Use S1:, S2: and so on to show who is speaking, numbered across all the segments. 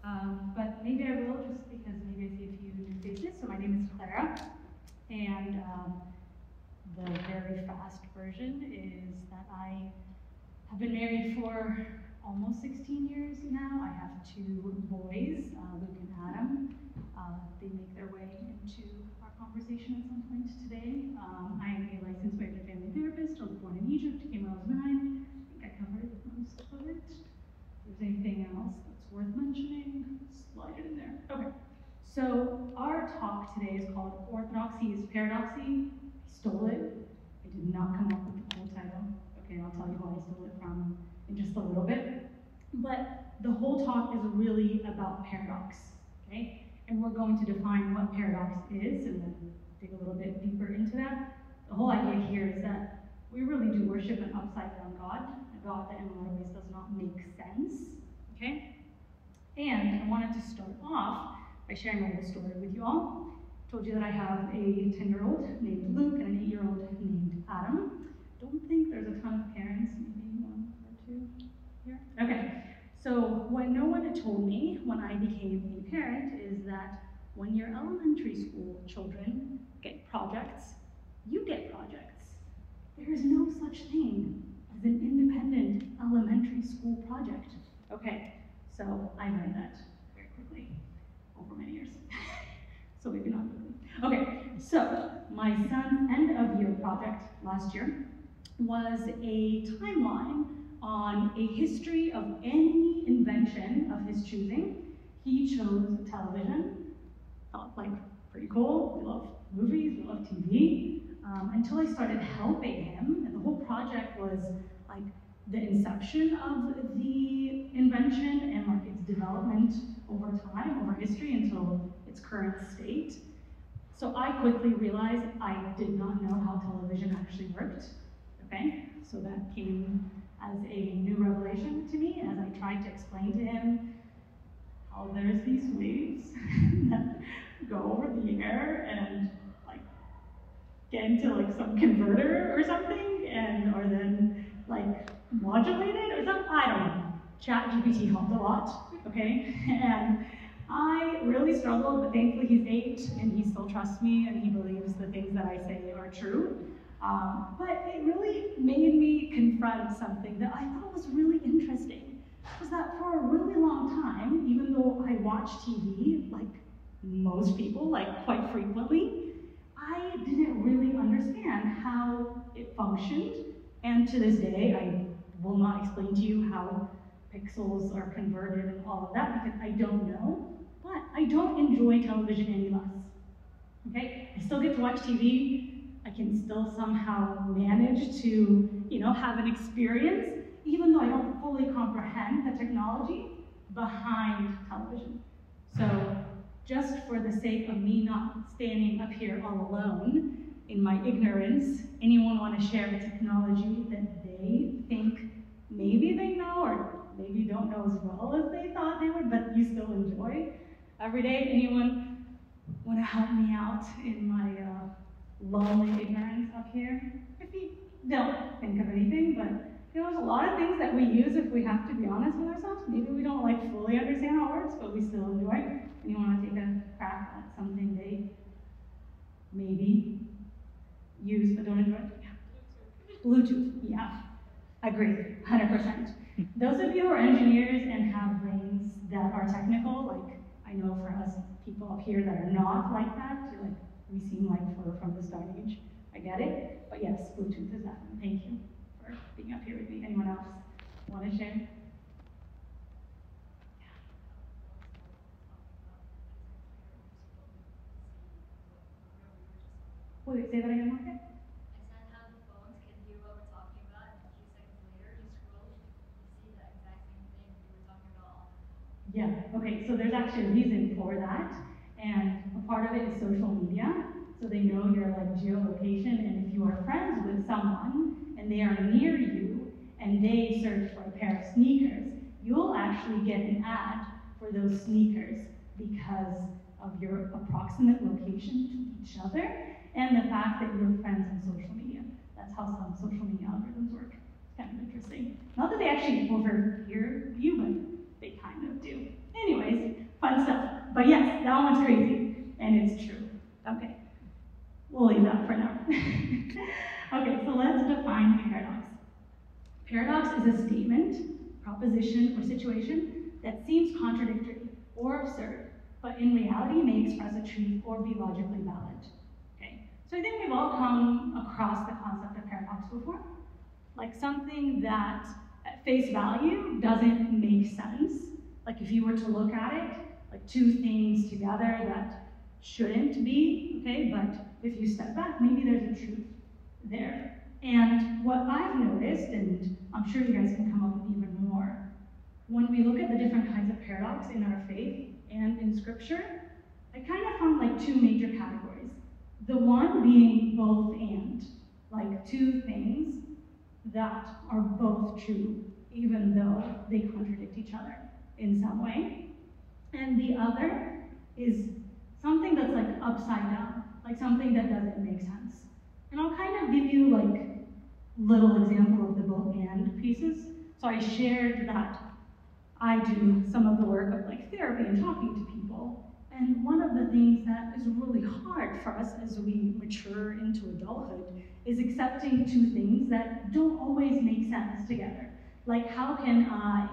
S1: but maybe I will just because maybe I see a few new faces. So my name is Clara, and the very fast version is that I have been married for almost 16 years now. I have two boys, Luke and Adam. They make their way into our conversation at some point today. I am a licensed marriage and family therapist. I was born in Egypt, came when I was 9. I think I covered most of it. If there's anything else that's worth mentioning, slide it in there. Okay, so our talk today is called Orthodoxy is Paradoxy. I stole it. I did not come up with the cool title. Okay, I'll tell you who I stole it from in just a little bit. But the whole talk is really about paradox, okay? And we're going to define what paradox is and then dig a little bit deeper into that. The whole idea here is that we really do worship an upside-down God, a God that in a lot of ways does not make sense, okay? And I wanted to start off by sharing a little story with you all. I told you that I have a 10-year-old named Luke and an 8-year-old named Adam. Don't think there's a ton of parents, maybe one or two here. Okay, so what no one had told me when I became a parent is that when your elementary school children get projects, you get projects. There is no such thing as an independent elementary school project. Okay, so I learned that very quickly over many years. So maybe not quickly. Okay, so my son's end of year project last year was a timeline on a history of any invention of his choosing. He chose television. Felt like pretty cool. We love movies, we love TV. Until I started helping him, and the whole project was like the inception of the invention and like its development over time, over history until its current state. So I quickly realized I did not know how television actually worked. Okay, so that came as a new revelation to me as I tried to explain to him how there's these waves that go over the air and like get into like some converter or something, and or then like modulate it or something. I don't know. ChatGPT helped a lot. Okay, and I really struggled, but thankfully he's 8 and he still trusts me and he believes the things that I say are true. But it really made me confront something that I thought was really interesting, was that for a really long time, even though I watched TV, like most people, like quite frequently, I didn't really understand how it functioned. And to this day, I will not explain to you how pixels are converted and all of that because I don't know, but I don't enjoy television any less. Okay, I still get to watch TV. I can still somehow manage to, have an experience, even though I don't fully comprehend the technology behind television. So just for the sake of me not standing up here all alone in my ignorance, anyone want to share a technology that they think maybe they know or maybe don't know as well as they thought they would, but you still enjoy every day? Anyone want to help me out in my lonely ignorance up here? If you don't think of anything, but there's a lot of things that we use if we have to be honest with ourselves. Maybe we don't like fully understand how it works, but we still enjoy it. And you want to take a crack at something they maybe use but don't enjoy? Yeah. Bluetooth, yeah. Agree, 100%. Those of you who are engineers and have brains that are technical, like I know for us people up here that are not like that, like we seem like we're from the Stone Age. I get it, but yes, Bluetooth is that. Thank you for being up here with me. Anyone else want to share? Wait, say that again, Margaret?
S2: I said how the phones can hear what we're talking about, and a few seconds later, you scroll, you see the exact same thing we were talking about.
S1: Yeah, okay, so there's actually a reason for that, and a part of it is social media. So they know your like geolocation, and if you are friends with someone and they are near you and they search for a pair of sneakers, you'll actually get an ad for those sneakers because of your approximate location to each other and the fact that you're friends on social media. That's how some social media algorithms work. It's kind of interesting. Not that they actually overhear you, but they kind of do. Anyways, But yes, that one's crazy, and it's true. Okay, we'll leave that for now. Okay, so let's define paradox. Paradox is a statement, proposition, or situation that seems contradictory or absurd, but in reality may express a truth or be logically valid. Okay, so I think we've all come across the concept of paradox before, like something that at face value doesn't make sense. Like if you were to look at it, like two things together that shouldn't be, okay, but if you step back, maybe there's a truth there. And what I've noticed, and I'm sure you guys can come up with even more, when we look at the different kinds of paradox in our faith and in scripture, I kind of found like two major categories. The one being both and, like two things that are both true, even though they contradict each other in some way. And the other is something that's like upside down, like something that doesn't make sense. And I'll kind of give you like little example of the both and pieces. So I shared that I do some of the work of like therapy and talking to people. And one of the things that is really hard for us as we mature into adulthood is accepting two things that don't always make sense together. Like, how can I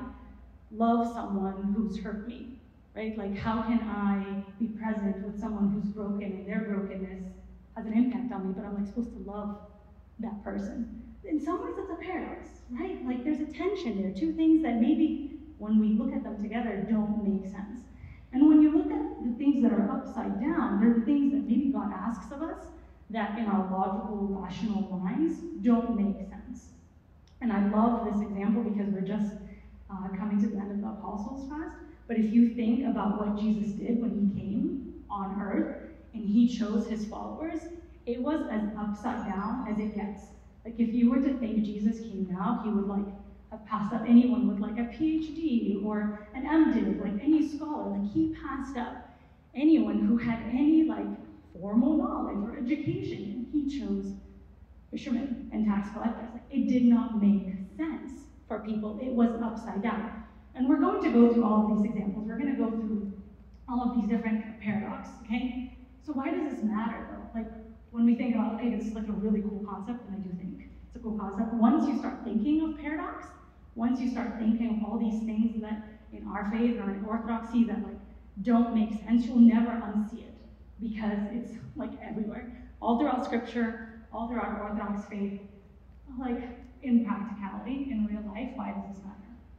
S1: love someone who's hurt me, right? Like, how can I be present with someone who's broken and their brokenness has an impact on me, but I'm like supposed to love that person? In some ways, it's a paradox, right? Like, there's a tension there, two things that maybe when we look at them together don't make sense. And when you look at the things that are upside down, they're the things that maybe God asks of us that in our logical, rational minds don't make sense. And I love this example because we're just coming to the end of the Apostles' Fast. But if you think about what Jesus did when he came on earth and he chose his followers, it was as upside down as it gets. Like if you were to think Jesus came now, he would like have passed up anyone with like a PhD or an MDiv, like any scholar. Like he passed up anyone who had any like formal knowledge or education, and he chose fishermen and tax collectors. Like it did not make sense for people. It was upside down. And we're going to go through all of these examples. We're going to go through all of these different paradoxes, okay? So why does this matter though? Like when we think about, okay, this is like a really cool concept, and I do think it's a cool concept. Once you start thinking of paradox, once you start thinking of all these things that in our faith or in orthodoxy that like don't make sense, you'll never unsee it because it's like everywhere. All throughout scripture, all throughout our Orthodox faith, like in practicality, in real life, why does this matter?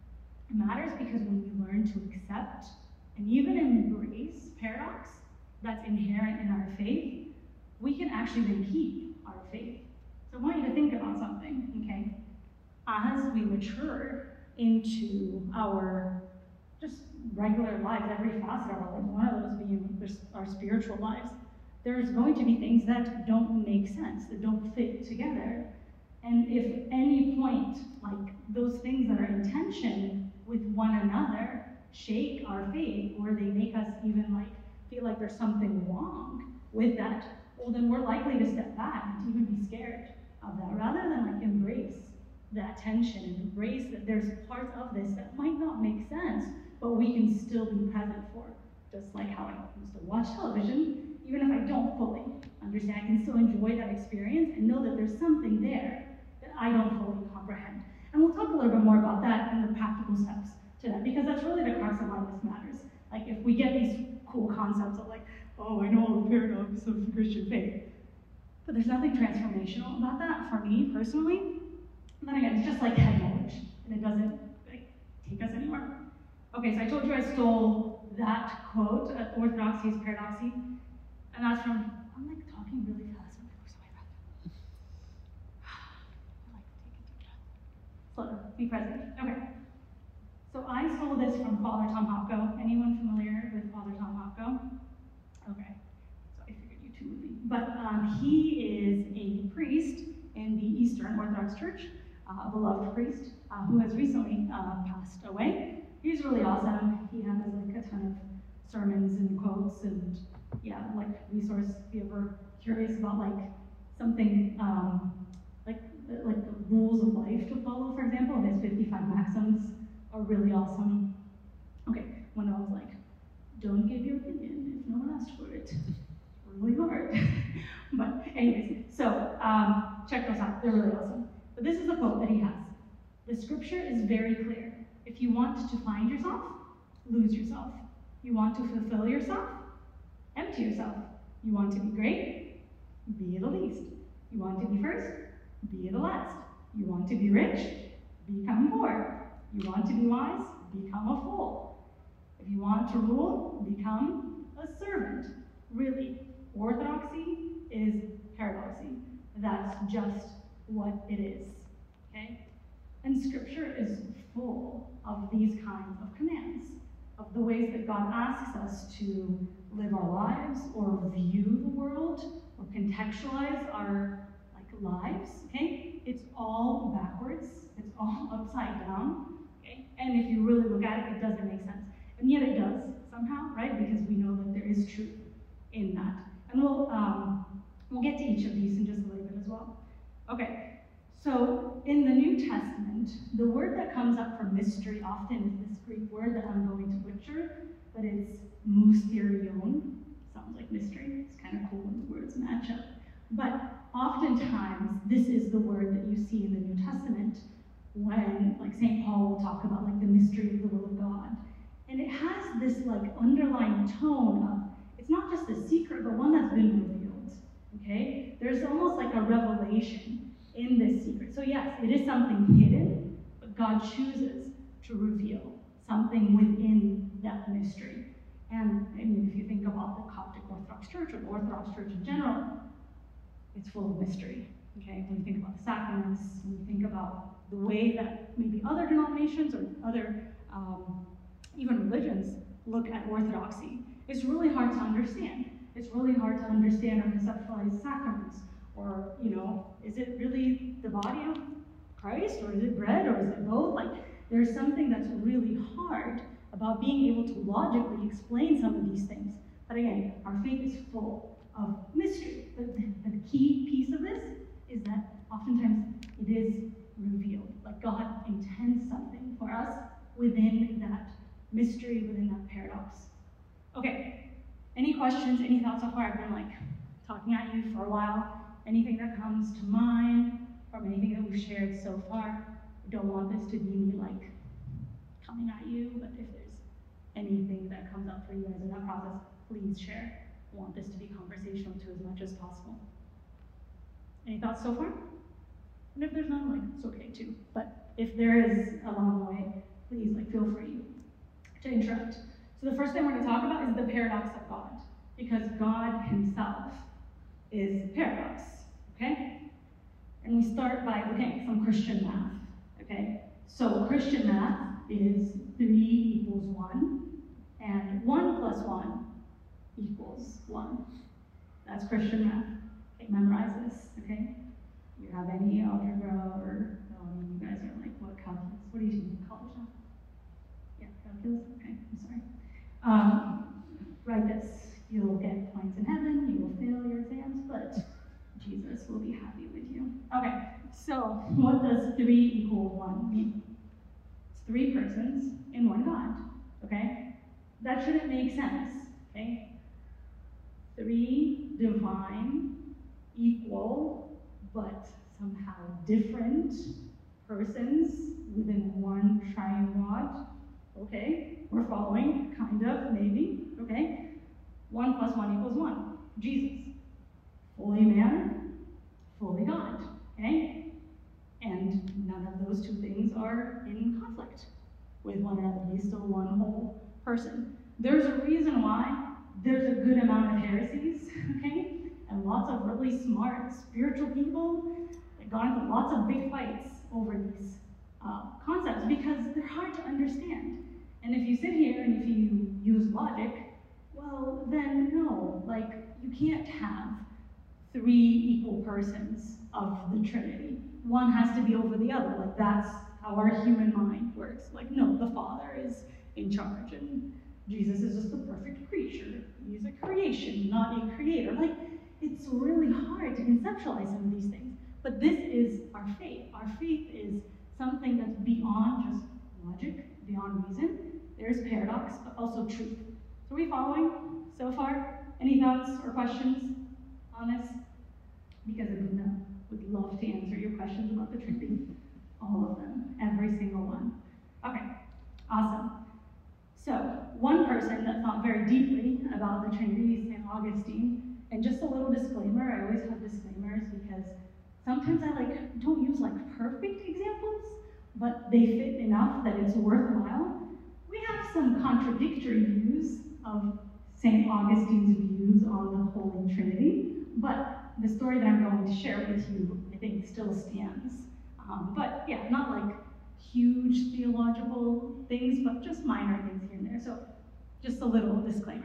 S1: It matters because when we learn to accept and even embrace paradox that's inherent in our faith, we can actually then keep our faith. So I want you to think about something, okay? As we mature into our just regular lives, every facet of our lives, one of those being our spiritual lives, there's going to be things that don't make sense, that don't fit together. And if any point, like those things that are in tension with one another shake our faith, or they make us even like feel like there's something wrong with that, well then we're likely to step back and to even be scared of that, rather than like embrace that tension and embrace that there's parts of this that might not make sense, but we can still be present for. Just like how I used to watch television, even if I don't fully understand, I can still enjoy that experience and know that there's something there that I don't fully comprehend. And we'll talk a little bit more about that and the practical steps to that, because that's really the crux of why this matters. Like if we get these cool concepts of like, oh, I know all the paradoxes of the Christian faith, but there's nothing transformational about that for me personally. And then again, it's just like head knowledge, and it doesn't like, take us anywhere. Okay, so I told you I stole that quote, orthodoxy is paradoxy, and that's from, I'm like talking really fast, I'm like, sorry about that. I like to take a deep breath. Slow down, be present. Okay. So I stole this from Father Tom Hopko. Anyone familiar with Father Tom Hopko? Okay, so I figured you two would be. But he is a priest in the Eastern Orthodox Church, a beloved priest who has recently passed away. He's really awesome. He has like a ton of sermons and quotes and yeah, like resource if you're ever curious about like something like the rules of life to follow, for example. His 55 maxims are really awesome. Okay, one of them was like, Don't give your opinion if no one asked for it. It's really hard. But anyways, so check those out. They're really awesome. But this is the quote that he has. The scripture is very clear. If you want to find yourself, lose yourself. You want to fulfill yourself, empty yourself. You want to be great, be the least. You want to be first, be the last. You want to be rich, become poor. You want to be wise, become a fool. If you want to rule, become a servant. Really, orthodoxy is paradoxy. That's just what it is, okay? And scripture is full of these kinds of commands, of the ways that God asks us to live our lives or view the world or contextualize our lives, okay? It's all backwards, it's all upside down, okay? And if you really look at it, it doesn't make sense. And yet it does somehow, right? Because we know that there is truth in that. And we'll get to each of these in just a little bit as well. Okay, so in the New Testament, the word that comes up for mystery often is this Greek word that I'm going to butcher, but it's mysterion. Sounds like mystery. It's kind of cool when the words match up. But oftentimes, this is the word that you see in the New Testament when, like, St. Paul will talk about, like, the mystery of the will of God. And it has this, like, underlying tone of, it's not just a secret, but one that's been revealed, okay? There's almost like a revelation in this secret. So yes, it is something hidden, but God chooses to reveal something within that mystery. And, I mean, if you think about the Coptic Orthodox Church or the Orthodox Church in general, it's full of mystery, okay? When you think about the sacraments, when you think about the way that maybe other denominations or other even religions look at orthodoxy, it's really hard to understand. It's really hard to understand or conceptualize sacraments. Or, you know, is it really the body of Christ, or is it bread, or is it both? Like, there's something that's really hard about being able to logically explain some of these things. But again, our faith is full of mystery. The key piece of this is that oftentimes it is revealed. Like, God intends something for us within that mystery, within that paradox. Okay, any questions, any thoughts so far? I've been like talking at you for a while. Anything that comes to mind from anything that we've shared so far? I don't want this to be me like coming at you, but if there's anything that comes up for you guys in that process, please share. I want this to be conversational too, as much as possible. Any thoughts so far? And if there's none, like, it's okay too. But if there is along the way, please, like, feel free to interrupt. So the first thing we're going to talk about is the paradox of God, because God himself is paradox, okay? And we start by looking at some Christian math, okay? So Christian math is 3 equals 1, and 1 plus 1 equals 1. That's Christian math. Okay, memorize this, okay? You have any algebra or, you guys are like, what calculus? What do you do in college now? Yeah, calculus? Okay, I'm sorry. Write this. You'll get points in heaven, you will fail your exams, but Jesus will be happy with you. Okay, so what does 3 equal 1 mean? It's 3 persons in one God, okay? That shouldn't make sense, okay? 3 divine, equal, but somehow different persons within one triune God. Okay, we're following, kind of, maybe, okay? 1 plus 1 equals 1. Jesus, fully man, fully God, okay? And none of those two things are in conflict with one another. He's still one whole person. There's a reason why there's a good amount of heresies, okay? And lots of really smart spiritual people that got into lots of big fights over these concepts because they're hard to understand. And if you sit here and if you use logic, well, then no, like, you can't have 3 equal persons of the Trinity. One has to be over the other. Like, that's how our human mind works. Like, no, the Father is in charge, and Jesus is just the perfect creature. He's a creation, not a creator. Like, it's really hard to conceptualize some of these things. But this is our faith. Our faith is something that's beyond just logic, beyond reason. There's paradox, but also truth. So are we following so far? Any thoughts or questions on this? Because Abuna would love to answer your questions about the Trinity. All of them, every single one. Okay, awesome. So, one person that thought very deeply about the Trinity is St. Augustine. And just a little disclaimer, I always have disclaimers because sometimes I don't use perfect examples, but they fit enough that it's worthwhile. We have some contradictory views of St. Augustine's views on the Holy Trinity, but the story that I'm going to share with you, I think, still stands. But yeah, not huge theological things, but just minor things here and there. So just a little disclaimer.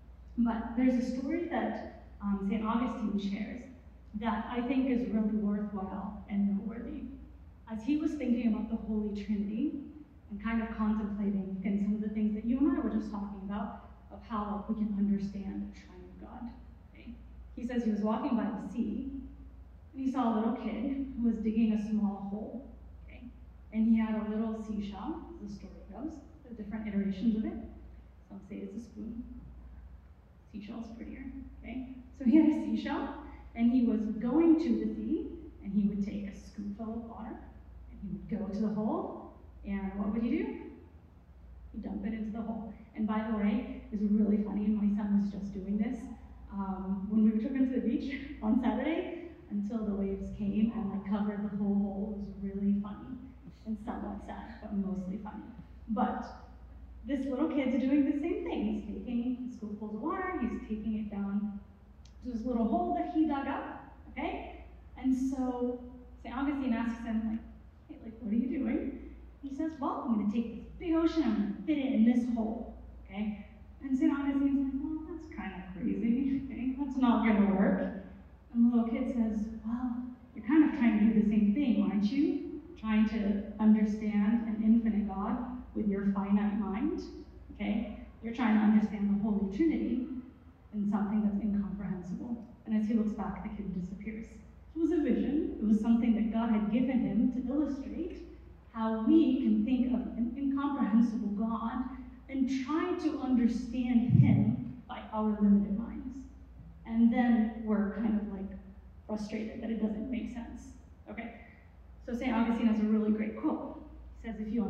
S1: But there's a story that St. Augustine shares that I think is really worthwhile and noteworthy. As he was thinking about the Holy Trinity and kind of contemplating in some of the things that you and I were just talking about of how we can understand the triune God. Okay? He says he was walking by the sea and he saw a little kid who was digging a small hole. Okay? And he had a little seashell, as the story goes. There are different iterations of it. Some say it's a spoon. Seashell's prettier. Okay? So he had a seashell, and he was going to the sea, and he would take a scoopful of water, and he would go to the hole, and what would he do? He'd dump it into the hole. And by the way, it's really funny, my son was just doing this. When we took him to the beach on Saturday, until the waves came and covered the whole hole. It was really funny and somewhat sad, but mostly funny. But this little kid's doing the same thing. He's taking a scoopful of water, he's taking it down to this little hole that he dug up, okay? And so St. Augustine asks him, hey, what are you doing? He says, well, I'm gonna take this big ocean, I'm gonna fit it in this hole, okay? And St. Augustine's well, that's kind of crazy, okay? That's not gonna work. And the little kid says, well, you're kind of trying to do the same thing, aren't you? Trying to understand an infinite God with your finite mind, okay? You're trying to understand the Holy Trinity in something that's incomprehensible. And as he looks back, the kid disappears. It was a vision. It was something that God had given him to illustrate how we can think of an incomprehensible God and try to understand him by our limited minds. And then we're kind of frustrated that it doesn't make sense. Okay, so St. Augustine has a really great quote. He says, if you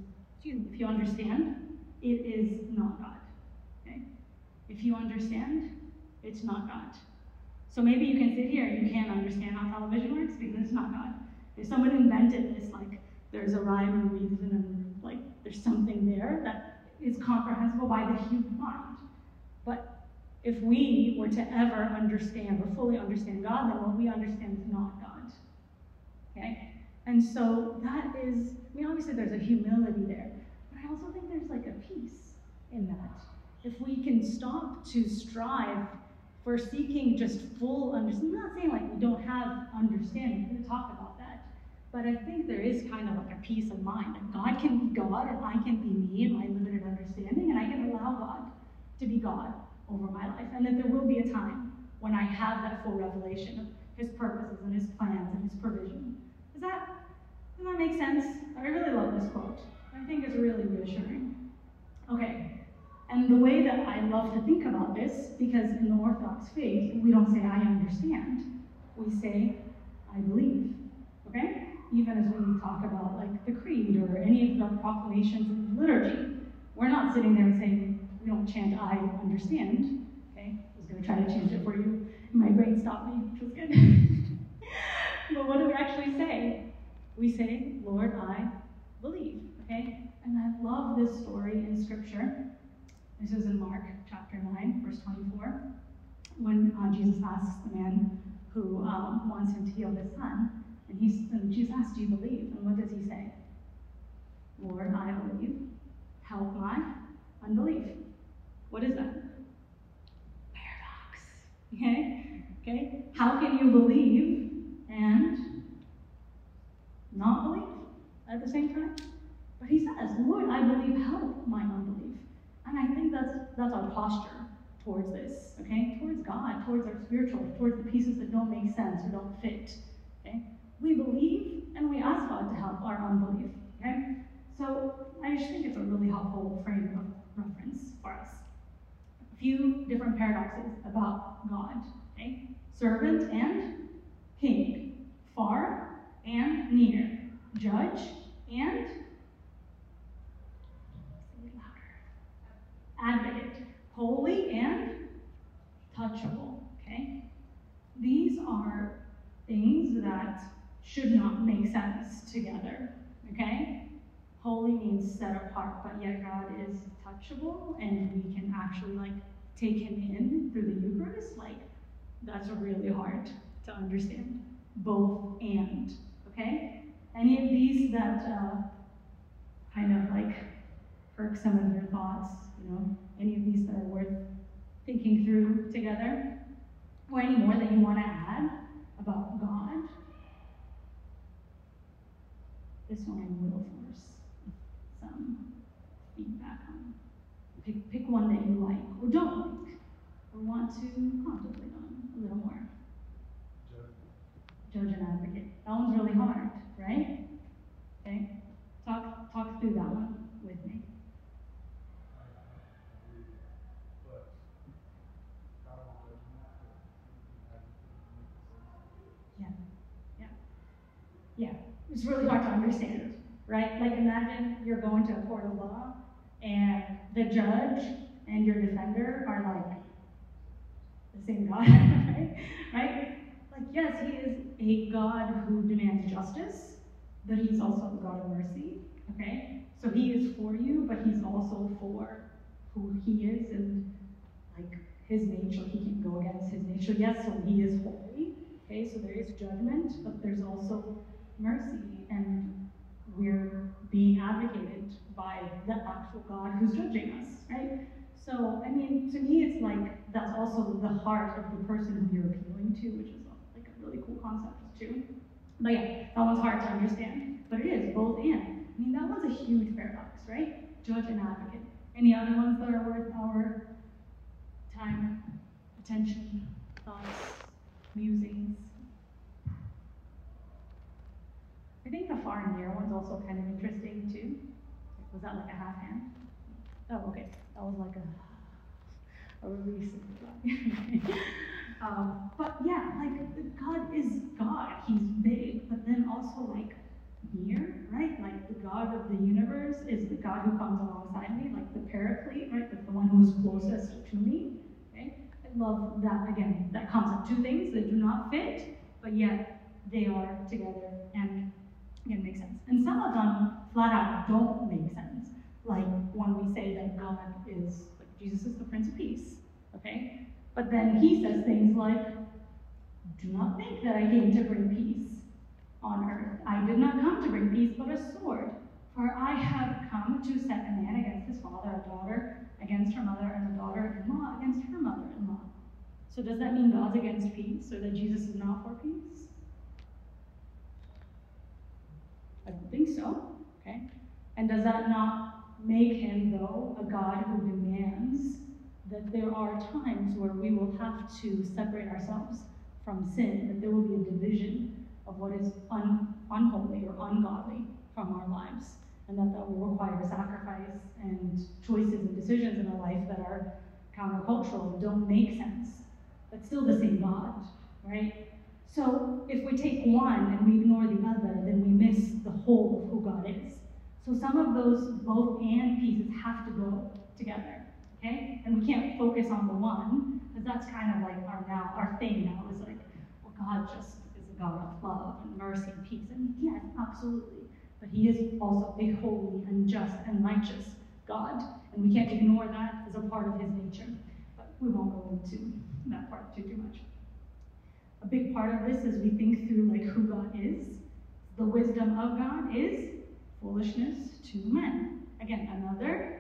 S1: understand, it is not God. Okay? If you understand, it's not God. So maybe you can sit here and you can't understand how television works because it's not God. If someone invented this, there's a rhyme and reason and there's something there that is comprehensible by the human mind. But if we were to ever understand or fully understand God, then what we understand is not God. Okay? And so that is, obviously there's a humility there, but I also think there's a peace in that. If we can stop to strive for seeking just full understanding, I'm not saying we don't have understanding, we're going to talk about that, but I think there is kind of a peace of mind. That God can be God and I can be me in my limited understanding, and I can allow God to be God over my life, and that there will be a time when I have that full revelation of his purposes and his plans and his provision. Does that make sense? I really love this quote. I think it's really reassuring. Okay, and the way that I love to think about this, because in the Orthodox faith, we don't say, I understand. We say, I believe. Okay? Even as when we talk about the creed or any of the proclamations in liturgy, we're not sitting there and saying, we don't chant, I understand. Okay? I was going to try to change it for you. My brain stopped me, which was good. But what do we actually say? We say, Lord, I believe. Okay? And I love this story in Scripture. This is in Mark chapter 9, verse 24, when Jesus asks the man who wants him to heal his son, and Jesus asks, do you believe? And what does he say? Lord, I believe. Help my unbelief. What is that? Paradox. Okay? How can you believe and not believe at the same time? But he says, Lord, I believe, help my unbelief. And I think that's our posture towards this, okay? Towards God, towards our spiritual, towards the pieces that don't make sense or don't fit, okay? We believe and we ask God to help our unbelief, okay? So I just think it's a really helpful frame of reference for us. few different paradoxes about God. Okay? Servant and king, far and near, judge and advocate, holy and touchable. Okay? These are things that should not make sense together. Okay? Holy means set apart, but yet God is touchable, and we can actually take him in through the Eucharist. That's really hard to understand. Both and. Okay? Any of these that kind of perk some of your thoughts, any of these that are worth thinking through together, or any more that you want to add about God? This one I will force some feedback on. Pick one that you like or don't like or want to contemplate on a little more. Judge and advocate. That one's really hard, right? Okay? Talk through that one with me. Yeah, it's really hard to understand, right? Imagine you're going to a court of law, and the judge and your defender are the same God, right? Yes, he is a God who demands justice, but he's also a God of mercy, okay? So he is for you, but he's also for who he is and his nature. He can go against his nature. Yes, so he is holy, okay? So there is judgment, but there's also mercy, and we're being advocated by the actual God who's judging us, right? So, to me, it's that's also the heart of the person who you're appealing to, which is a really cool concept too. But yeah, that one's hard to understand, but it is both and. That one's a huge paradox, right? Judge and advocate. Any other ones that are worth our time, attention, thoughts, musings? I think the far and near one's also kind of interesting too. Was that a half hand? Oh, okay. That was a release of the but yeah, God is God. He's big, but then also near, right? The God of the universe is the God who comes alongside me, the Paraclete, right? The one who's closest to me. Okay? I love that, again, that concept. Two things that do not fit, but yet they are together and again make sense. And some of them flat out don't make sense. When we say that God is, Jesus is the Prince of Peace, okay? But then he says things do not think that I came to bring peace on earth. I did not come to bring peace, but a sword. For I have come to set a man against his father, a daughter against her mother, and a daughter-in-law against her mother-in-law. So does that mean God's against peace, or that Jesus is not for peace? I don't think so, okay? And does that not make him, though, a God who demands that there are times where we will have to separate ourselves from sin, that there will be a division of what is unholy or ungodly from our lives, and that will require sacrifice and choices and decisions in our life that are countercultural and don't make sense, but still the same God, right? So if we take one and we ignore the other, then we miss the whole of who God is. So some of those both and pieces have to go together, okay? And we can't focus on the one, because that's kind of our thing now is well, God just is a God of love and mercy and peace. And yes, absolutely. But he is also a holy and just and righteous God, and we can't ignore that as a part of his nature. But we won't go into that part too much. A big part of this is we think through who God is. The wisdom of God is foolishness to men. Again, another.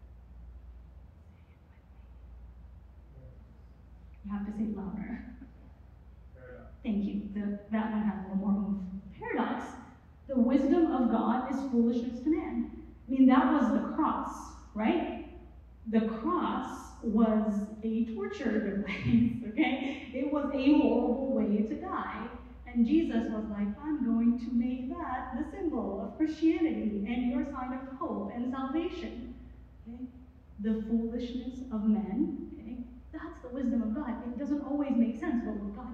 S1: You have to say it louder. Paradox. Thank you. That one has a little more oomph. Paradox. The wisdom of God is foolishness to man. That was the cross, right? The cross was a torture device, okay? It was a horrible way to die. And Jesus was I'm going to make that the symbol of Christianity and your sign of hope and salvation. Okay? The foolishness of men, okay?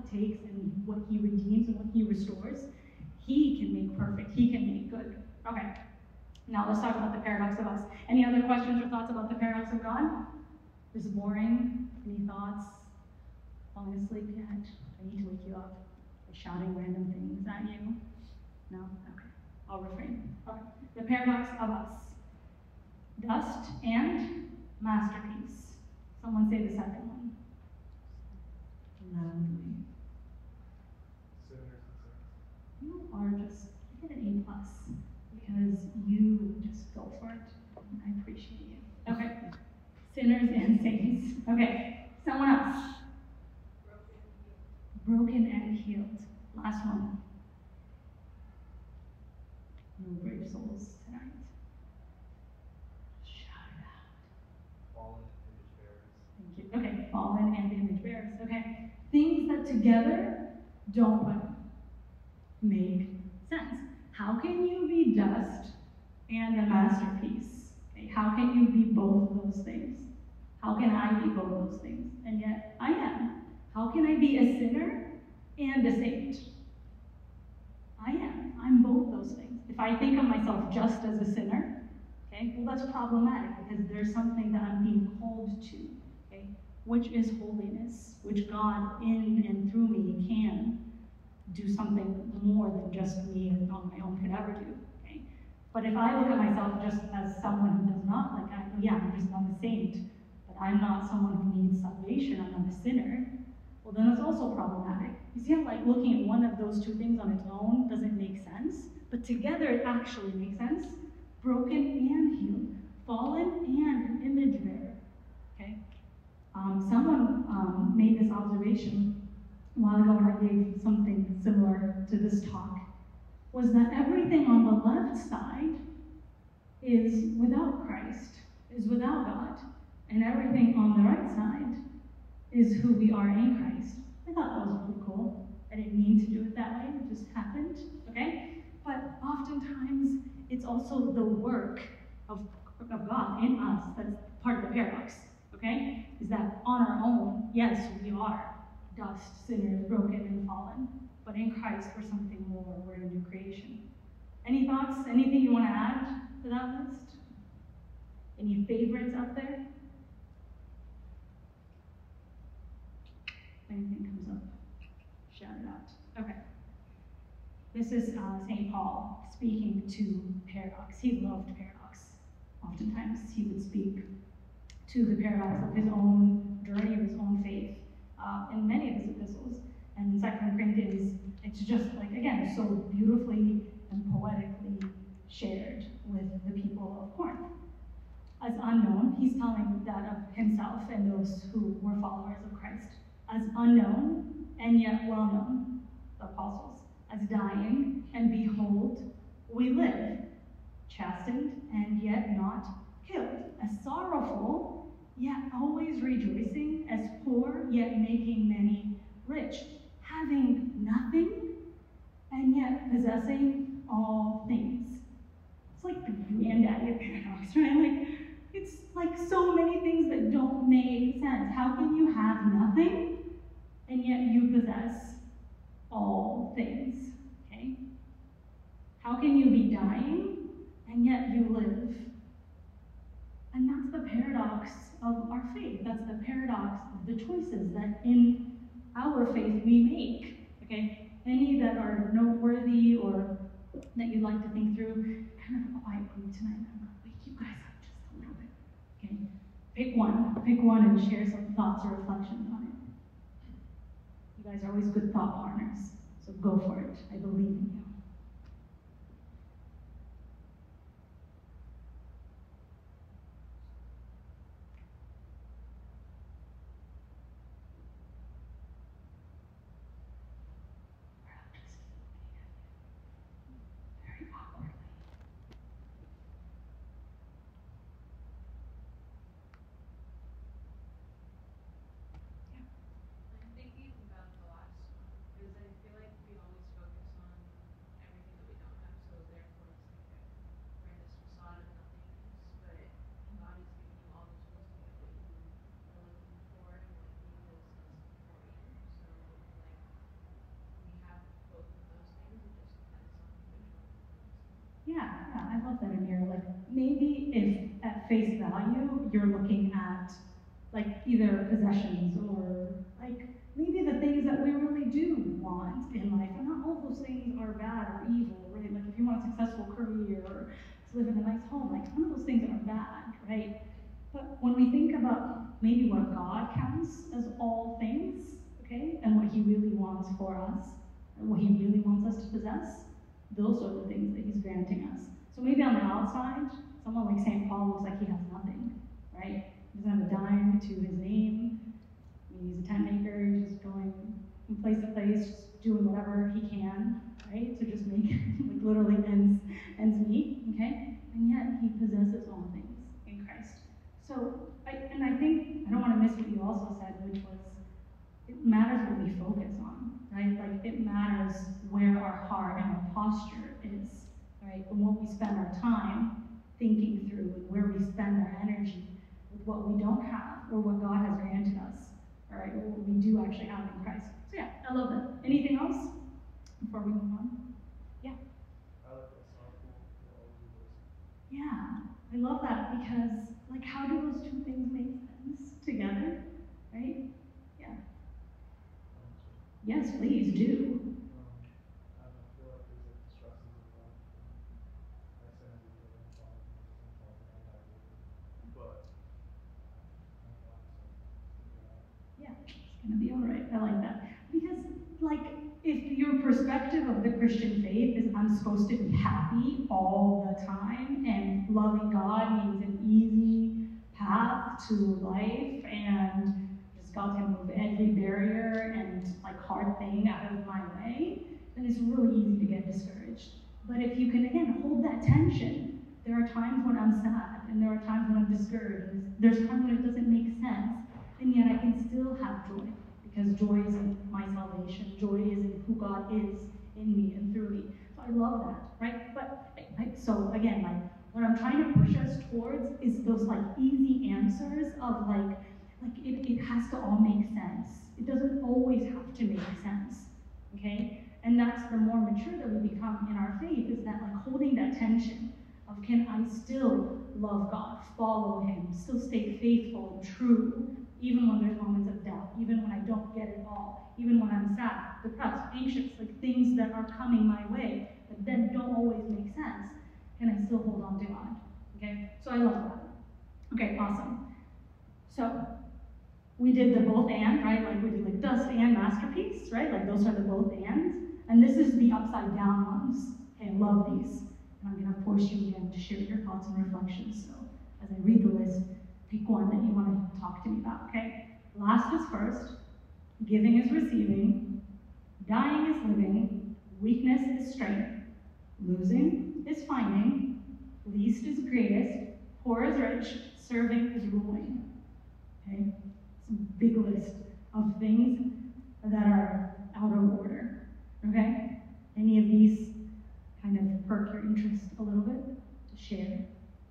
S1: takes and what he redeems and what he restores, he can make perfect, he can make good. Okay, now let's talk about the paradox of us. Any other questions or thoughts about the paradox of God? This is boring. Any thoughts? Falling asleep yet? I need to wake you up by shouting random things at you? No? Okay, I'll refrain. Okay, the paradox of us. Dust and masterpiece. Someone say the second one. Loudly. You are just, you get an A+, because you just go for it. I appreciate you. Okay. Sinners and saints. Okay. Someone else. Broken and healed. Last one. No brave souls tonight. Shout it out.
S3: Fallen image bearers.
S1: Thank you. Okay. Fallen and image bearers. Okay. Things that together don't make sense. How can you be dust and a masterpiece? Okay, how can you be both of those things? How can I be both of those things? And yet I am. How can I be a sinner and a saint? I am. I'm both those things. If I think of myself just as a sinner, okay, well that's problematic because there's something that I'm being called to, okay, which is holiness, which God in and through me can do something more than just me and on my own could ever do. Okay? But if I look at myself just as someone who does not, like, I'm a saint, but I'm not someone who needs salvation, I'm not a sinner, well then that's also problematic. You see how like looking at one of those two things on its own doesn't make sense, but together it actually makes sense. Broken and healed, fallen and image bearer. Okay? Someone made this observation a while ago when I gave something similar to this talk, was that everything on the left side is without Christ, is without God, and everything on the right side is who we are in Christ. I thought that was pretty cool. I didn't mean to do it that way, it just happened, okay? But oftentimes, it's also the work of God in us that's part of the paradox, okay? Is that on our own, yes, we are dust, sinners, broken and fallen. But in Christ, we're something more. We're a new creation. Any thoughts? Anything you want to add to that list? Any favorites up there? If anything comes up, shout it out. Okay. This is St. Paul speaking to paradox. He loved paradox. Oftentimes, he would speak to the paradox of his own journey, of his own faith. In many of his epistles, and in 2 Corinthians, it's just like, again, so beautifully and poetically shared with the people of Corinth. As unknown, he's telling that of himself and those who were followers of Christ. As unknown and yet well known, the apostles. As dying, and behold, we live, chastened and yet not killed. As sorrowful, yet always rejoicing, as poor, yet making many rich, having nothing, and yet possessing all things. It's like the granddaddy of paradox, right? Like, it's like so many things that don't make sense. How can you have nothing, and yet you possess all things, okay? How can you be dying, and yet you live? And that's the paradox of our faith. That's the paradox of the choices that in our faith we make. Okay? Any that are noteworthy or that you'd like to think through, kind of a quiet group tonight. I'm gonna wake you guys up just a little bit. Okay? Pick one and share some thoughts or reflections on it. You guys are always good thought partners, so go for it. I believe in you. Very awkwardly.
S4: I'm thinking about the last one, because I feel like we always focus on
S1: love that, Amir. Like, maybe if at face value you're looking at like either possessions or like maybe the things that we really do want in life, and not all those things are bad or evil, right? Like if you want a successful career or to live in a nice home, like none of those things are bad, right? But when we think about maybe what God counts as all things, okay, and what he really wants for us, and what he really wants us to possess, those are the things that he's granting us. So maybe on the outside, someone like St. Paul looks like he has nothing, right? He doesn't have a dime to his name. I mean, he's a tent maker, he's just going from place to place, just doing whatever he can, right? To just make like literally ends meet, okay? And yet he possesses all things in Christ. So, I think, I don't want to miss what you also said, which was, it matters what we focus on, right? Like, it matters where our heart and our posture is, right? And what we spend our time thinking through, and where we spend our energy with what we don't have, or what God has granted us, all right? Or what we do actually have in Christ. So yeah, I love that. Anything else before we move on? Yeah.
S3: I like that song.
S1: Yeah, I love that because, like, how do those two things make sense together, right? Yeah. Yes, please do.
S3: I don't feel like there's like stresses of life. I said it was really fun. But
S1: Yeah, it's gonna be all right. I like that because, like, if your perspective of the Christian faith is I'm supposed to be happy all the time, and loving God means an easy path to life, and just God can move every barrier and like hard thing out of my way, then it's really easy to get discouraged. But if you can again hold that tension, there are times when I'm sad, and there are times when I'm discouraged, and there's times when it doesn't make sense, and yet I can still have joy. Because joy is in my salvation. Joy is in who God is in me and through me. So I love that, right? But so again, like what I'm trying to push us towards is those like easy answers of like it has to all make sense. It doesn't always have to make sense, okay? And that's the more mature that we become in our faith, is that like holding that tension of, can I still love God, follow him, still stay faithful and true, even when there's moments of doubt, even when I don't get it all, even when I'm sad, depressed, anxious, like things that are coming my way that then don't always make sense, can I still hold on to God? Okay, so I love that. Okay, awesome. So we did the both and, right? Like we did like dust and masterpiece, right? Like those are the both ands. And this is the upside down ones. Okay, I love these. And I'm gonna force you again to share your thoughts and reflections. So as I read the list, pick one that you want to talk to me about, okay? Last is first, giving is receiving, dying is living, weakness is strength, losing is finding, least is greatest, poor is rich, serving is ruling. Okay? It's a big list of things that are out of order. Okay? Any of these kind of perk your interest a little bit to share?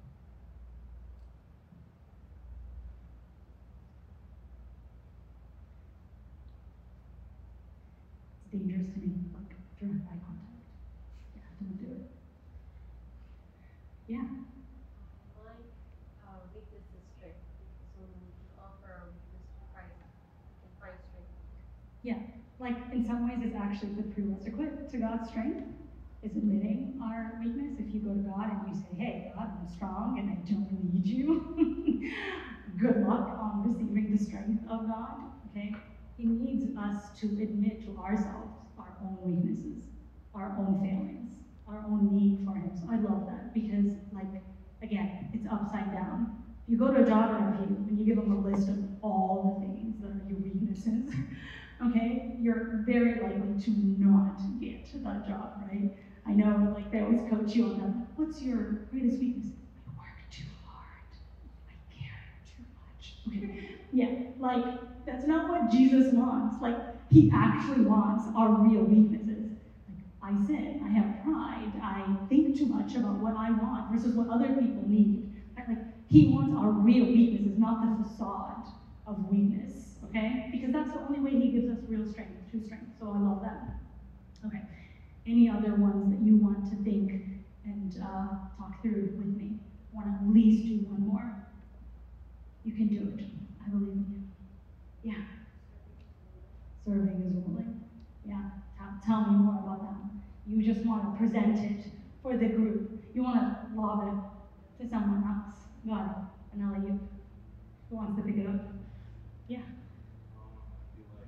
S1: Dangerous to me, like direct eye contact. Yeah, don't do it. Yeah.
S4: My weakness is strength, because when we offer our weakness to Christ, we can find strength.
S1: Yeah, like in some ways it's actually the prerequisite to God's strength, is admitting our weakness. If you go to God and you say, hey, God, I'm strong and I don't need you, good luck on receiving the strength of God, okay? He needs us to admit to ourselves our own weaknesses, our own failings, our own need for him. So I love that because, like, again, it's upside down. If you go to a job interview and you give them a list of all the things that are your weaknesses, okay, you're very likely to not get that job, right? I know, like, they always coach you on that. What's your greatest weakness? I work too hard. I care too much. Okay, yeah, like, that's not what Jesus wants. Like, he actually wants our real weaknesses. Like, I sin, I have pride, I think too much about what I want versus what other people need. Right? Like, he wants our real weaknesses, not the facade of weakness, okay? Because that's the only way he gives us real strength, true strength. So I love that. Okay. Any other ones that you want to think and talk through with me. I want to at least do one more. You can do it. I believe in you. Yeah. Serving is ruling. Yeah. Tell me more about that. You just want to present it for the group. You want to lob it to someone else. God, and I'll let you. Who wants to pick it up? Yeah.
S5: I feel like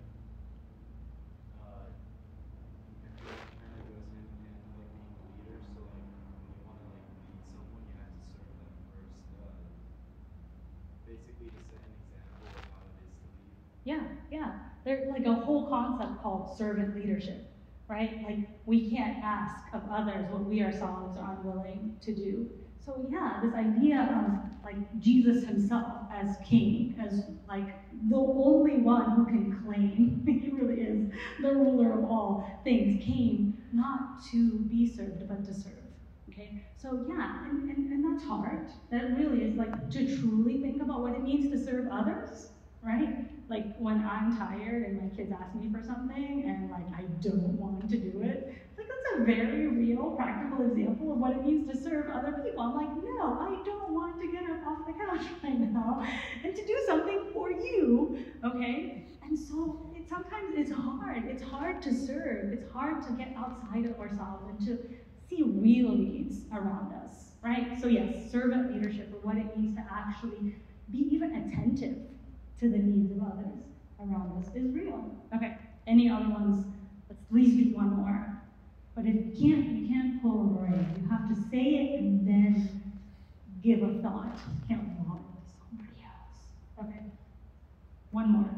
S5: it kind of goes hand in hand with like being a leader. So like when you want to like lead someone, you have to serve them first. Basically to set an example of how it is to lead.
S1: Yeah. There's like a whole concept called servant leadership, right? Like we can't ask of others what we ourselves are unwilling to do. So yeah, this idea of like Jesus himself as king, as like the only one who can claim he really is the ruler of all things, came not to be served but to serve. Okay, so yeah, and that's hard. That really is like to truly think about what it means to serve others, right? Like when I'm tired and my kids ask me for something and like I don't want to do it, like that's a very real, practical example of what it means to serve other people. I'm like, no, I don't want to get up off the couch right now and to do something for you, okay? And so sometimes it's hard. It's hard to serve. It's hard to get outside of ourselves and to see real needs around us, right? So yes, servant leadership, or what it means to actually be even attentive to the needs of others around us is real. Okay, any other ones? Let's at least do one more. But if you can't pull a brain. You have to say it and then give a thought. You can't lob it to somebody else. Okay, one more.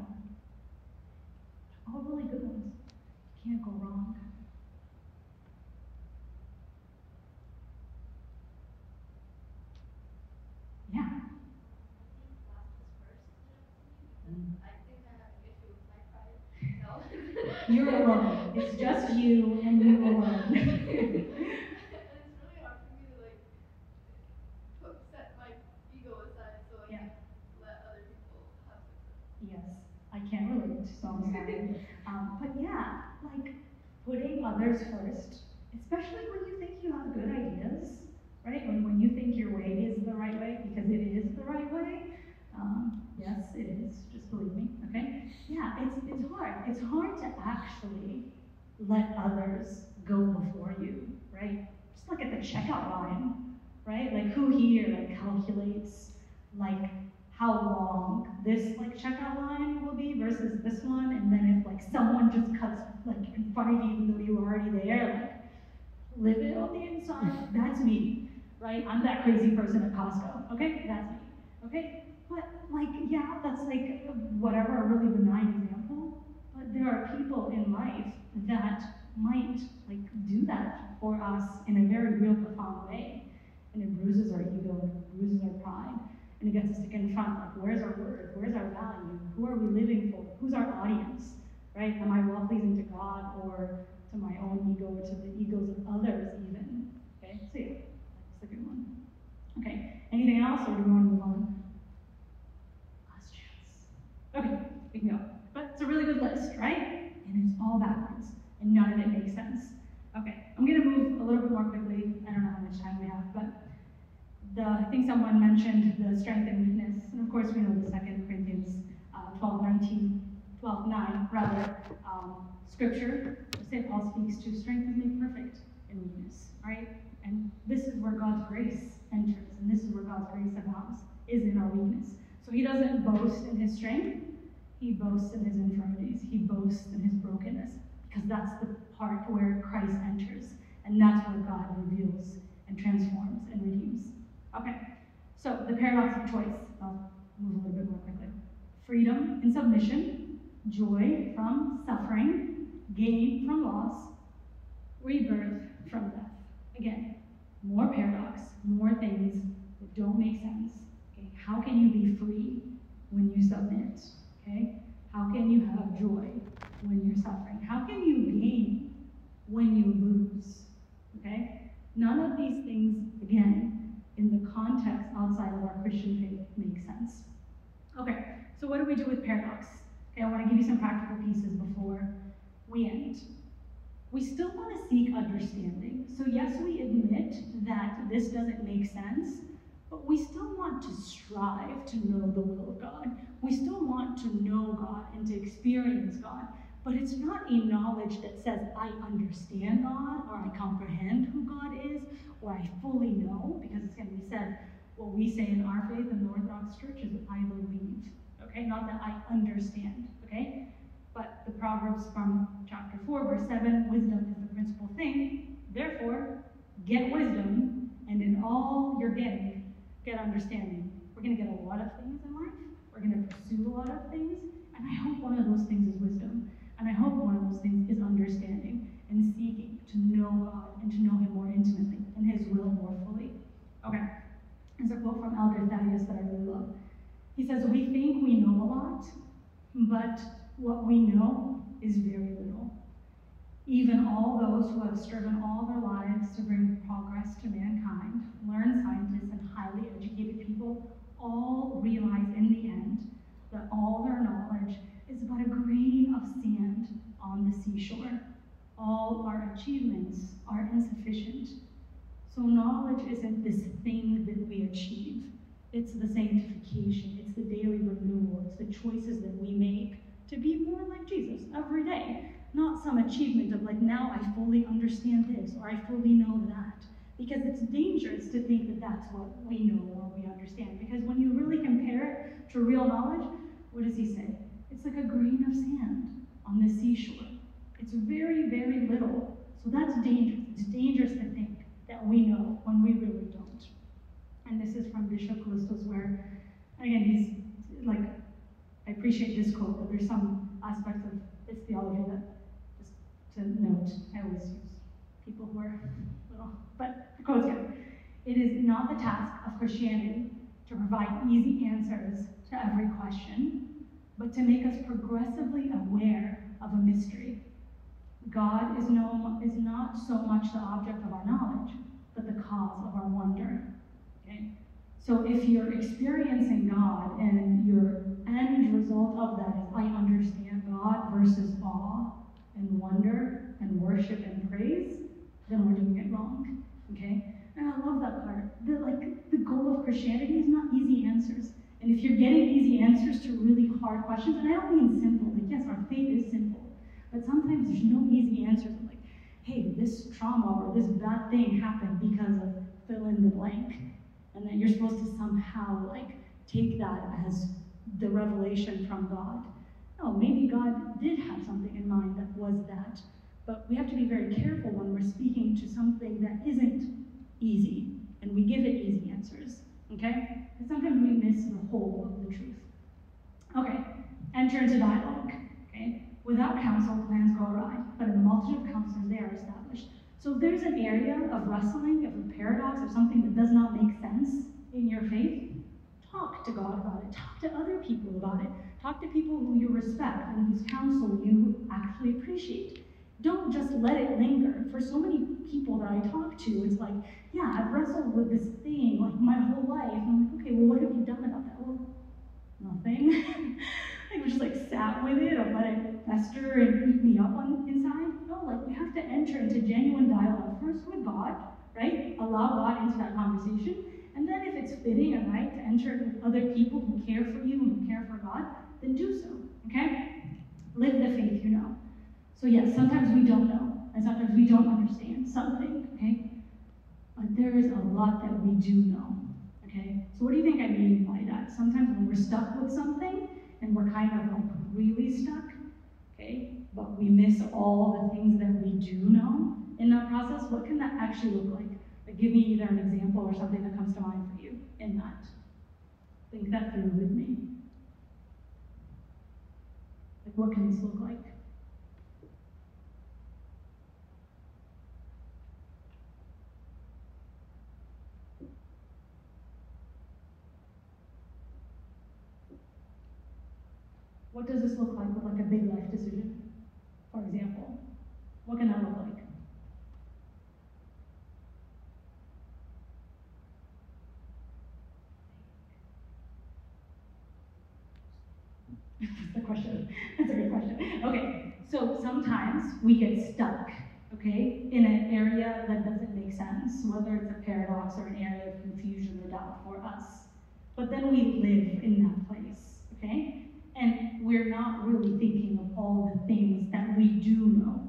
S1: All really good ones. You can't go wrong. Yeah.
S2: I think I have an issue with my pride. No.
S1: You're alone. It's just you and you alone.
S2: And it's really hard for me to like set my ego aside so I can let other people have success.
S1: Yes, I can't relate, so I'm sorry. But yeah, like putting others first, especially when you think you have good ideas, right? When you think your way is the right way, because it is the right way. Yes, it is. Just believe me, okay? Yeah, it's hard. It's hard to actually let others go before you, right? Just look at the checkout line, right? Like who here like calculates like how long this like checkout line will be versus this one, and then if like someone just cuts like in front of you even though you were already there, like live it on the inside. That's me, right? I'm that crazy person at Costco, okay? That's me, okay? But like, yeah, that's like whatever, a really benign example, but there are people in life that might like do that for us in a very real, profound way, and it bruises our ego, and it bruises our pride, and it gets us to confront like, where's our worth, where's our value, who are we living for, who's our audience, right? Am I well-pleasing to God or to my own ego or to the egos of others even? Okay, so yeah, that's a good one. Okay, anything else, or do we want to move on? Last chance. Okay, we can go. But it's a really good list, right? And it's all backwards, and none of it makes sense. Okay, I'm going to move a little bit more quickly. I don't know how much time we have, but I think someone mentioned the strength and weakness, and of course we know the 2 Corinthians 12:9 rather, scripture. St. Paul speaks to strength is made perfect in weakness, right? And this is where God's grace enters, and this is where God's grace abounds, is in our weakness. So he doesn't boast in his strength, he boasts in his infirmities, he boasts in his brokenness, because that's the part where Christ enters, and that's where God reveals and transforms and redeems. Okay, so the paradox of choice. I'll move a little bit more quickly. Freedom in submission, joy from suffering, gain from loss, rebirth from death. Again, more paradox, more things that don't make sense. Okay, how can you be free when you submit? Okay, how can you have joy when you're suffering? How can you gain when you lose? Okay, none of these things, again, in the context outside of our Christian faith makes sense. Okay, so what do we do with paradox? Okay, I want to give you some practical pieces before we end. we still want to seek understanding. So yes, we admit that this doesn't make sense, but we still want to strive to know the will of God. We still want to know God and to experience God. But it's not a knowledge that says, I understand God, or I comprehend who God is, or I fully know, because it's going to be said, what we say in our faith in the Orthodox Church is, I believe. Okay, not that I understand. Okay? But the Proverbs from chapter 4, verse 7, wisdom is the principal thing. Therefore, get wisdom, and in all you're getting, get understanding. We're going to get a lot of things in life. We're going to pursue a lot of things. And I hope one of those things is wisdom. And I hope one of those things is understanding and seeking to know God and to know Him more intimately and His will more fully. Okay, there's a quote from Elder Thaddeus that I really love. He says, we think we know a lot, but what we know is very little. Even all those who have striven all their lives to bring progress to mankind, learned scientists and highly educated people, all realize in the end that all their knowledge is but a grain of sand on the seashore. All our achievements are insufficient. So knowledge isn't this thing that we achieve. It's the sanctification, it's the daily renewal, it's the choices that we make to be more like Jesus every day. Not some achievement of like, now I fully understand this, or I fully know that. Because it's dangerous to think that that's what we know or we understand. Because when you really compare it to real knowledge, what does he say? It's like a grain of sand on the seashore. It's very, very little. So that's dangerous. It's dangerous to think that we know when we really don't. And this is from Bishop Callistos, where, again, he's like, I appreciate this quote, but there's some aspects of his theology that, just to note, I always use people who are little, but the quote's good. It is not the task of Christianity to provide easy answers to every question, but to make us progressively aware of a mystery. God is not so much the object of our knowledge, but the cause of our wonder. Okay? So if you're experiencing God and your end result of that is I understand God versus awe and wonder and worship and praise, then we're doing it wrong. Okay? And I love that part. The goal of Christianity is not easy answers. And if you're getting easy answers to really hard questions, and I don't mean simple, like yes, our faith is simple, but sometimes there's no easy answers. Like, hey, this trauma or this bad thing happened because of fill in the blank. And then you're supposed to somehow like take that as the revelation from God. No, maybe God did have something in mind that was that. But we have to be very careful when we're speaking to something that isn't easy, and we give it easy answers. Okay? And sometimes we miss the whole of the truth. Okay, enter into dialogue. Okay? Without counsel, plans go awry, but in the multitude of counselors, they are established. So if there's an area of wrestling, of a paradox, of something that does not make sense in your faith, talk to God about it. Talk to other people about it. Talk to people who you respect and whose counsel you actually appreciate. Don't just let it linger. For so many people that I talk to, it's like, yeah, I've wrestled with this thing like my whole life. And I'm like, okay, well, what have you done about that? Well, nothing. Like, we just like sat with it or let it fester and eat me up on inside. No, like we have to enter into genuine dialogue first with God, right? Allow God into that conversation. And then if it's fitting and right to enter it with other people who care for you and who care for God, then do so, okay? Live the faith you know. So yes, sometimes we don't know, and sometimes we don't understand something, okay? But there is a lot that we do know, okay? So what do you think I mean by that? Sometimes when we're stuck with something, and we're kind of like really stuck, okay? But we miss all the things that we do know in that process. What can that actually look like? Like give me either an example or something that comes to mind for you in that. Think that through with me. Like what can this look like? What does this look like with like a big life decision, for example? What can that look like? That's the question. That's a good question. Okay, so sometimes we get stuck okay, in an area that doesn't make sense, whether it's a paradox or an area of confusion or doubt for us. But then we live in that place, okay? And we're not really thinking of all the things that we do know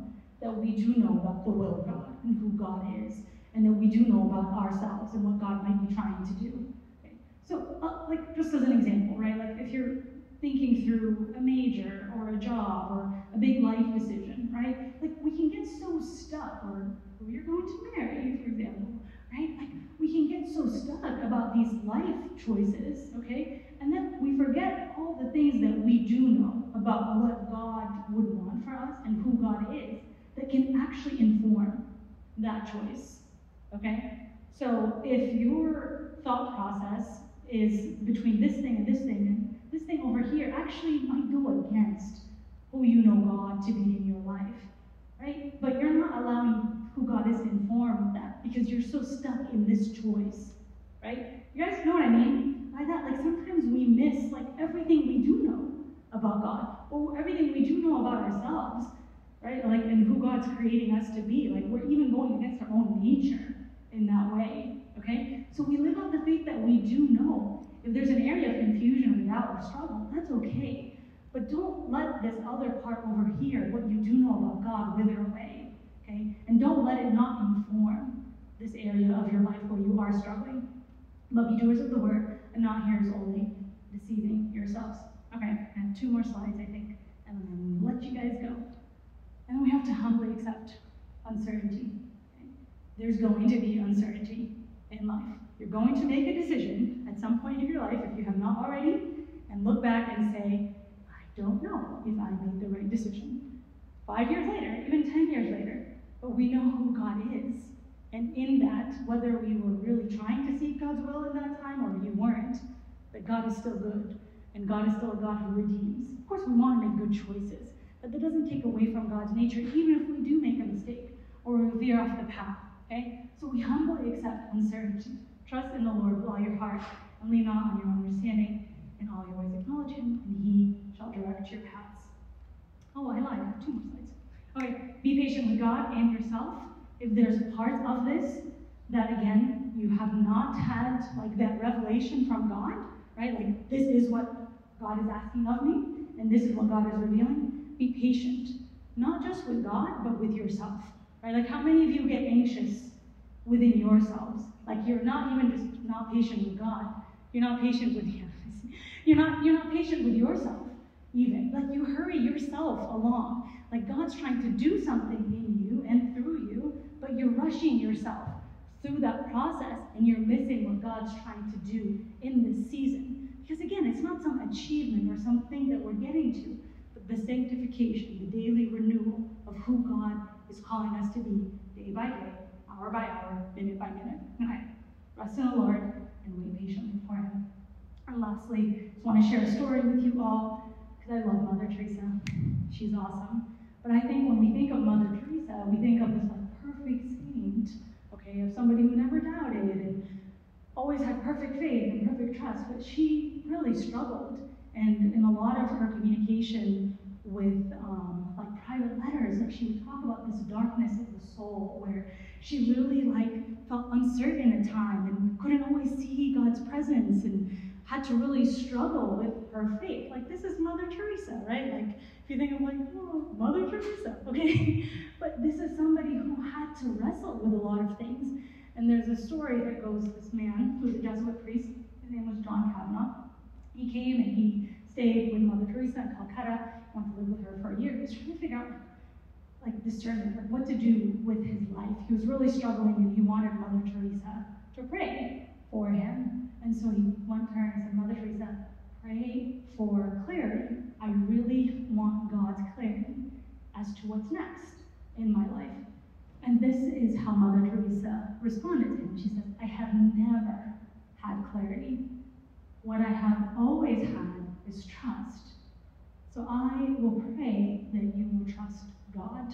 S1: about the will of God and who God is, and that we do know about ourselves and what God might be trying to do. Okay? So, like, just as an example, right? Like, if you're thinking through a major or a job or a big life decision, right? Like, we can get so stuck, or who you're going to marry, for example, right? Like, we can get so stuck about these life choices, okay? And then we forget all the things that we do know about what God would want for us and who God is that can actually inform that choice, okay? So if your thought process is between this thing and this thing, and this thing over here actually might go against who you know God to be in your life, right? But you're not allowing who God is to inform that because you're so stuck in this choice, right? You guys know what I mean by that? Like, sometimes we miss, like, everything we do know about God, or everything we do know about ourselves, right? Like, and who God's creating us to be. Like, we're even going against our own nature in that way, okay? So we live out the faith that we do know. If there's an area of confusion or doubt or struggle, that's okay. But don't let this other part over here, what you do know about God, wither away, okay? And don't let it not inform this area of your life where you are struggling. But be doers of the word and not hearers only, deceiving yourselves. Okay, I have 2 more slides, I think, and then let you guys go. And then we have to humbly accept uncertainty. Okay? There's going to be uncertainty in life. You're going to make a decision at some point in your life, if you have not already, and look back and say, I don't know if I made the right decision. 5 years later, even 10 years later, but we know who God is. And in that, whether we were really trying to seek God's will in that time or you weren't, that God is still good, and God is still a God who redeems. Of course, we want to make good choices, but that doesn't take away from God's nature, even if we do make a mistake or we veer off the path, okay? So we humbly accept uncertainty. Trust in the Lord with all your heart, and lean not on your own understanding. In all your ways acknowledge him, and he shall direct your paths. Oh, I lied, I have 2 more slides. Okay, be patient with God and yourself. If there's parts of this that, again, you have not had, like, that revelation from God, right? Like, this is what God is asking of me, and this is what God is revealing. Be patient, not just with God, but with yourself, right? Like, how many of you get anxious within yourselves? Like, you're not even just not patient with God. You're not patient with you. You're not patient with yourself, even. Like, you hurry yourself along. Like, God's trying to do something in you and through you, but you're rushing yourself through that process, and you're missing what God's trying to do in this season. Because again, it's not some achievement or something that we're getting to, but the sanctification, the daily renewal of who God is calling us to be, day by day, hour by hour, minute by minute. Okay, rest in the Lord and wait patiently for him. And lastly, I just want to share a story with you all, because I love Mother Teresa. She's awesome. But I think when we think of Mother Teresa, we think of this, like, perfect saint, okay, of somebody who never doubted and always had perfect faith and perfect trust. But she really struggled, and in a lot of her communication with like private letters, like, she would talk about this darkness of the soul, where she really, like, felt uncertain at times and couldn't always see God's presence and had to really struggle with her faith. Like, this is Mother Teresa, right? Like, if you think of, like, oh, Mother Teresa, okay? But this is somebody who had to wrestle with a lot of things. And there's a story that goes, this man, who was a Jesuit priest, his name was John Kavanaugh. He came and he stayed with Mother Teresa in Calcutta, went to live with her for a year. He was trying to figure out, like, discernment, like, what to do with his life. He was really struggling, and he wanted Mother Teresa to pray for him. And so he went to her and said, Mother Teresa, pray for clarity. I really want God's clarity as to what's next in my life. And this is how Mother Teresa responded to him. She says, I have never had clarity. What I have always had is trust. So I will pray that you will trust God.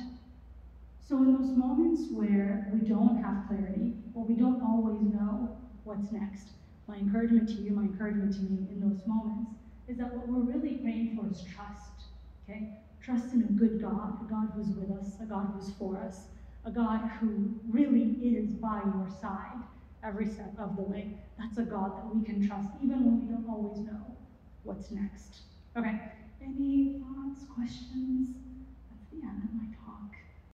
S1: So in those moments where we don't have clarity, or we don't always know what's next, my encouragement to you, my encouragement to me in those moments is that what we're really praying for is trust, okay? Trust in a good God, a God who's with us, a God who's for us, a God who really is by your side every step of the way. That's a God that we can trust even when we don't always know what's next. Okay, any thoughts, questions? That's the end of my talk.